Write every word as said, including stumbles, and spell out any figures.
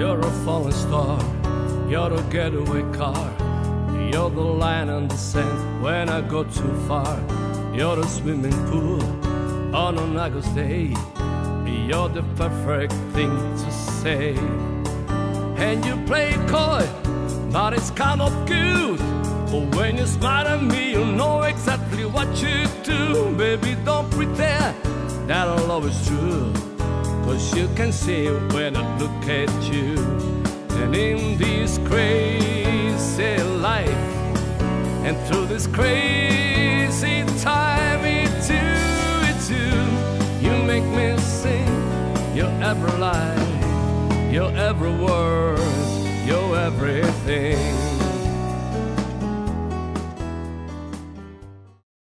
You're a falling star, you're a getaway car. You're the line in the sand when I go too far. You're a swimming pool on an August day. You're the perfect thing to say. And you play coy, but it's kind of cute. But when you smile at me, you know exactly what you do. Baby, don't pretend that our love is true, 'cause you can see it when I look at you. And in this crazy life, and through this crazy time, it's you, it's you. You make me sing your every line, your every word, your everything.